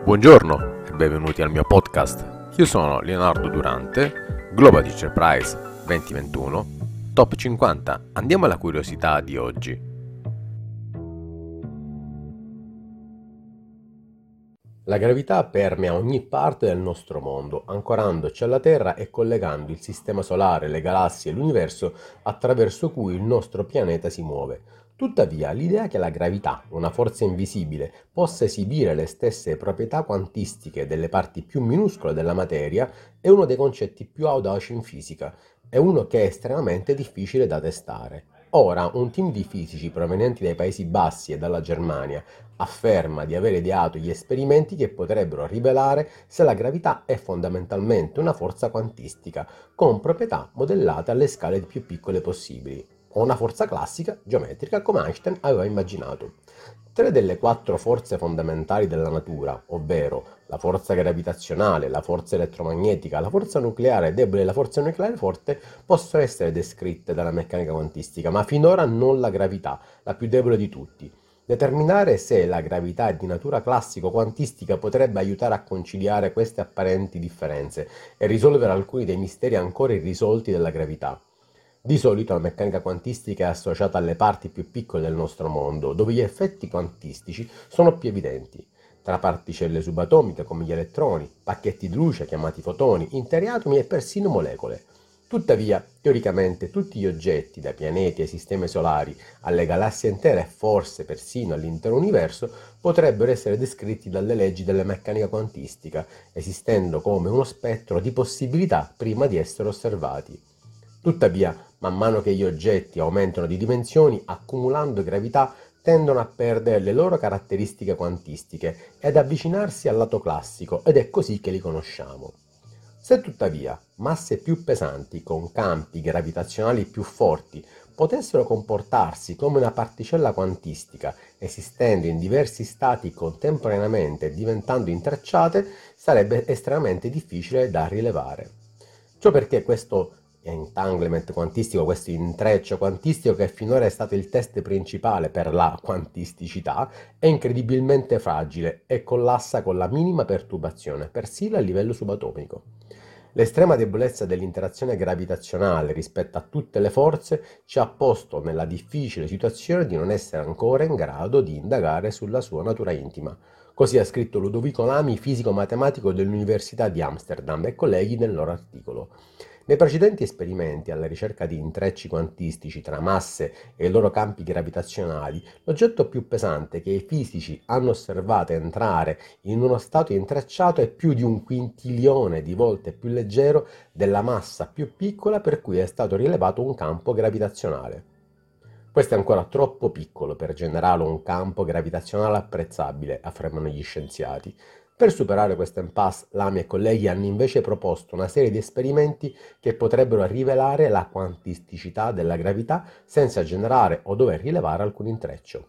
Buongiorno e benvenuti al mio podcast. Io sono Leonardo Durante, Global Teacher Prize 2021, Top 50. Andiamo alla curiosità di oggi. La gravità permea ogni parte del nostro mondo, ancorandoci alla Terra e collegando il sistema solare, le galassie e l'universo attraverso cui il nostro pianeta si muove. Tuttavia, l'idea che la gravità, una forza invisibile, possa esibire le stesse proprietà quantistiche delle parti più minuscole della materia è uno dei concetti più audaci in fisica. È uno che è estremamente difficile da testare. Ora, un team di fisici provenienti dai Paesi Bassi e dalla Germania afferma di aver ideato gli esperimenti che potrebbero rivelare se la gravità è fondamentalmente una forza quantistica, con proprietà modellate alle scale più piccole possibili, o una forza classica, geometrica, come Einstein aveva immaginato. Tre delle quattro forze fondamentali della natura, ovvero la forza gravitazionale, la forza elettromagnetica, la forza nucleare debole e la forza nucleare forte, possono essere descritte dalla meccanica quantistica, ma finora non la gravità, la più debole di tutti. Determinare se la gravità è di natura classico-quantistica potrebbe aiutare a conciliare queste apparenti differenze e risolvere alcuni dei misteri ancora irrisolti della gravità. Di solito la meccanica quantistica è associata alle parti più piccole del nostro mondo, dove gli effetti quantistici sono più evidenti. Tra particelle subatomiche come gli elettroni, pacchetti di luce chiamati fotoni, interi atomi e persino molecole. Tuttavia, teoricamente, tutti gli oggetti, dai pianeti ai sistemi solari, alle galassie intere e forse persino all'intero universo, potrebbero essere descritti dalle leggi della meccanica quantistica, esistendo come uno spettro di possibilità prima di essere osservati. Tuttavia, man mano che gli oggetti aumentano di dimensioni, accumulando gravità, tendono a perdere le loro caratteristiche quantistiche ed avvicinarsi al lato classico, ed è così che li conosciamo. Se tuttavia masse più pesanti con campi gravitazionali più forti potessero comportarsi come una particella quantistica, esistendo in diversi stati contemporaneamente e diventando intrecciate, sarebbe estremamente difficile da rilevare. Ciò perché questo entanglement quantistico, questo intreccio quantistico che finora è stato il test principale per la quantisticità, è incredibilmente fragile e collassa con la minima perturbazione, persino a livello subatomico. L'estrema debolezza dell'interazione gravitazionale rispetto a tutte le forze ci ha posto nella difficile situazione di non essere ancora in grado di indagare sulla sua natura intima. Così ha scritto Ludovico Lamy, fisico-matematico dell'Università di Amsterdam, e colleghi nel loro articolo. Nei precedenti esperimenti alla ricerca di intrecci quantistici tra masse e i loro campi gravitazionali, l'oggetto più pesante che i fisici hanno osservato entrare in uno stato intrecciato è più di 1 quintilione di volte più leggero della massa più piccola per cui è stato rilevato un campo gravitazionale. Questo è ancora troppo piccolo per generare un campo gravitazionale apprezzabile, affermano gli scienziati. Per superare questo impasse, Lamy e colleghi hanno invece proposto una serie di esperimenti che potrebbero rivelare la quantisticità della gravità senza generare o dover rilevare alcun intreccio.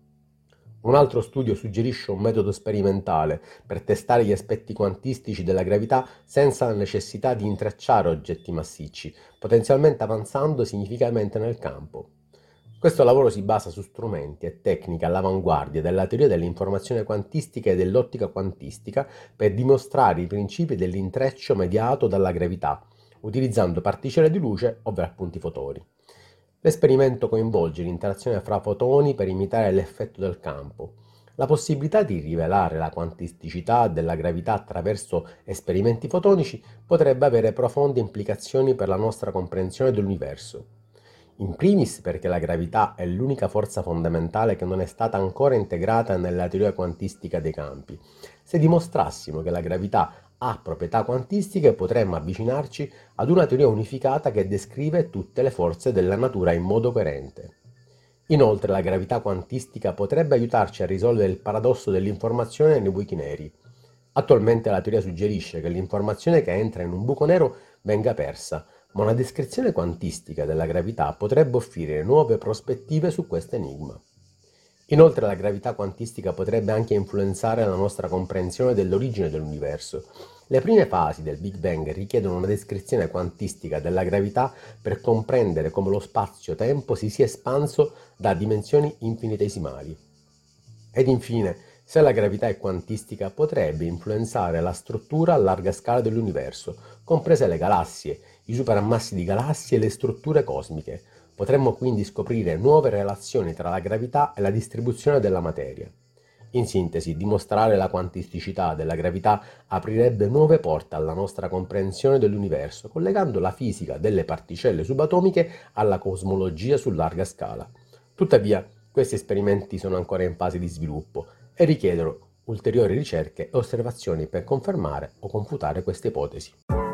Un altro studio suggerisce un metodo sperimentale per testare gli aspetti quantistici della gravità senza la necessità di intrecciare oggetti massicci, potenzialmente avanzando significativamente nel campo. Questo lavoro si basa su strumenti e tecniche all'avanguardia della teoria dell'informazione quantistica e dell'ottica quantistica per dimostrare i principi dell'intreccio mediato dalla gravità, utilizzando particelle di luce, ovvero appunto i fotoni. L'esperimento coinvolge l'interazione fra fotoni per imitare l'effetto del campo. La possibilità di rivelare la quantisticità della gravità attraverso esperimenti fotonici potrebbe avere profonde implicazioni per la nostra comprensione dell'universo. In primis perché la gravità è l'unica forza fondamentale che non è stata ancora integrata nella teoria quantistica dei campi. Se dimostrassimo che la gravità ha proprietà quantistiche, potremmo avvicinarci ad una teoria unificata che descrive tutte le forze della natura in modo coerente. Inoltre la gravità quantistica potrebbe aiutarci a risolvere il paradosso dell'informazione nei buchi neri. Attualmente la teoria suggerisce che l'informazione che entra in un buco nero venga persa, ma una descrizione quantistica della gravità potrebbe offrire nuove prospettive su questo enigma. Inoltre la gravità quantistica potrebbe anche influenzare la nostra comprensione dell'origine dell'universo. Le prime fasi del Big Bang richiedono una descrizione quantistica della gravità per comprendere come lo spazio-tempo si sia espanso da dimensioni infinitesimali. Ed infine, Se la gravità è quantistica, potrebbe influenzare la struttura a larga scala dell'universo, comprese le galassie, i superammassi di galassie e le strutture cosmiche. Potremmo quindi scoprire nuove relazioni tra la gravità e la distribuzione della materia. In sintesi, dimostrare la quantisticità della gravità aprirebbe nuove porte alla nostra comprensione dell'universo, collegando la fisica delle particelle subatomiche alla cosmologia su larga scala. Tuttavia, questi esperimenti sono ancora in fase di sviluppo e richiedono ulteriori ricerche e osservazioni per confermare o confutare queste ipotesi.